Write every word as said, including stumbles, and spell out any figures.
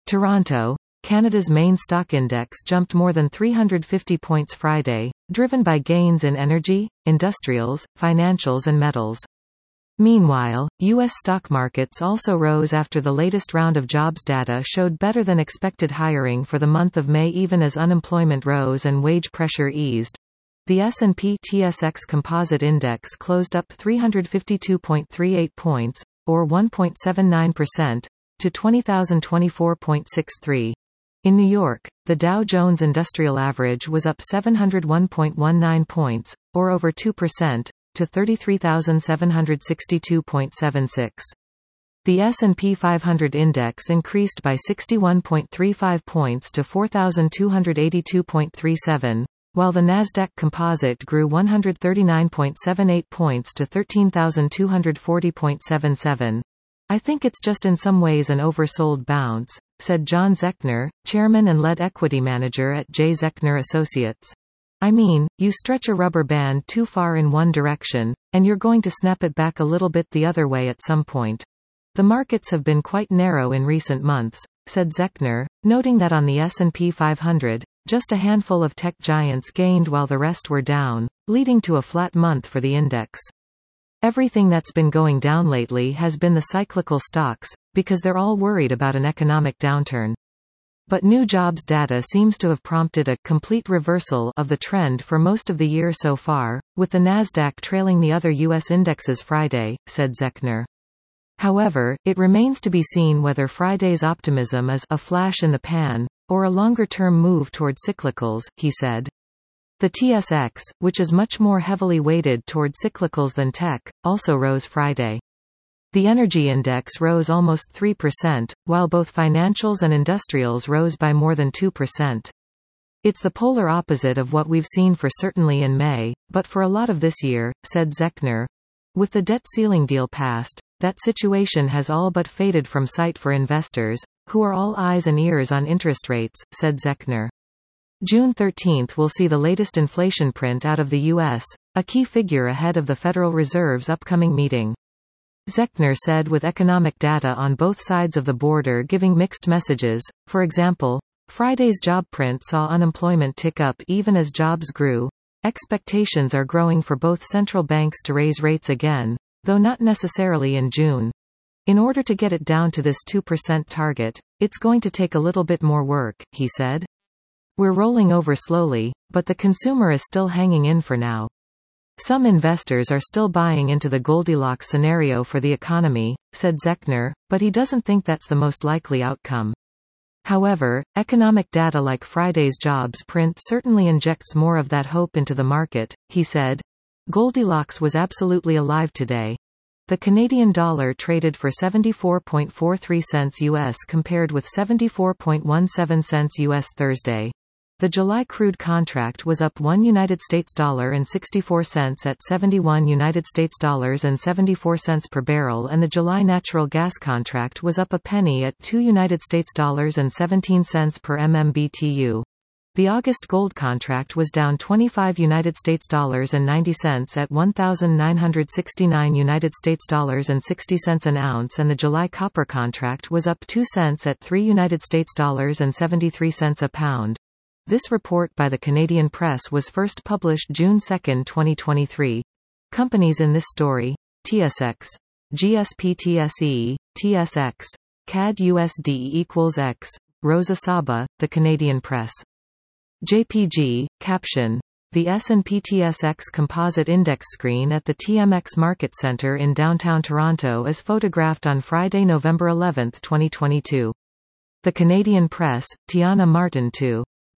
Toronto, Canada's main stock index jumped more than three hundred fifty points Friday, driven by gains in energy, industrials, financials and metals. Meanwhile, U S stock markets also rose after the latest round of jobs data showed better than expected hiring for the month of May even as unemployment rose and wage pressure eased. The S and P T S X Composite Index closed up three hundred fifty-two point three eight points, or one point seven nine percent, to twenty thousand twenty-four point six three. In New York, the Dow Jones Industrial Average was up seven hundred one point one nine points, or over two percent, to thirty-three thousand seven hundred sixty-two point seven six. The S and P five hundred index increased by sixty-one point three five points to four thousand two hundred eighty-two point three seven, while the Nasdaq Composite grew one hundred thirty-nine point seven eight points to thirteen thousand two hundred forty point seven seven. I think it's just in some ways an oversold bounce, said John Zechner, chairman and lead equity manager at J. Zechner Associates. I mean, you stretch a rubber band too far in one direction, and you're going to snap it back a little bit the other way at some point. The markets have been quite narrow in recent months, said Zechner, noting that on the S and P five hundred, just a handful of tech giants gained while the rest were down, leading to a flat month for the index. Everything that's been going down lately has been the cyclical stocks, because they're all worried about an economic downturn. But new jobs data seems to have prompted a complete reversal of the trend for most of the year so far, with the Nasdaq trailing the other U S indexes Friday, said Zechner. However, it remains to be seen whether Friday's optimism is a flash in the pan, or a longer-term move toward cyclicals, he said. The T S X, which is much more heavily weighted toward cyclicals than tech, also rose Friday. The energy index rose almost three percent, while both financials and industrials rose by more than two percent. It's the polar opposite of what we've seen for certainly in May, but for a lot of this year, said Zechner. With the debt ceiling deal passed, that situation has all but faded from sight for investors, who are all eyes and ears on interest rates, said Zechner. June thirteenth will see the latest inflation print out of the U S, a key figure ahead of the Federal Reserve's upcoming meeting. Zechner said with economic data on both sides of the border giving mixed messages, for example, Friday's job print saw unemployment tick up even as jobs grew. Expectations are growing for both central banks to raise rates again, though not necessarily in June. In order to get it down to this two percent target, it's going to take a little bit more work, he said. We're rolling over slowly, but the consumer is still hanging in for now. Some investors are still buying into the Goldilocks scenario for the economy, said Zechner, but he doesn't think that's the most likely outcome. However, economic data like Friday's jobs print certainly injects more of that hope into the market, he said. Goldilocks was absolutely alive today. The Canadian dollar traded for seventy-four point four three cents U S compared with seventy-four point one seven cents U S Thursday. The July crude contract was up one United States dollar and sixty-four cents at seventy-one United States dollars and seventy-four cents per barrel, and the July natural gas contract was up a penny at two United States dollars and seventeen cents per M M B T U. The August gold contract was down twenty-five United States dollars and ninety cents at one thousand nine hundred sixty-nine United States dollars and sixty cents an ounce, and the July copper contract was up two cents at three United States dollars and seventy-three cents a pound. This report by the Canadian Press was first published June second twenty twenty-three. Companies in this story: T S X, G S P T S E, T S X, C A D U S D equals X, Rosa Saba, The Canadian Press. J P G, caption. The S and P T S X Composite Index screen at the T M X Market Centre in downtown Toronto is photographed on Friday, November eleventh twenty twenty-two. The Canadian Press, Tiana Martin two.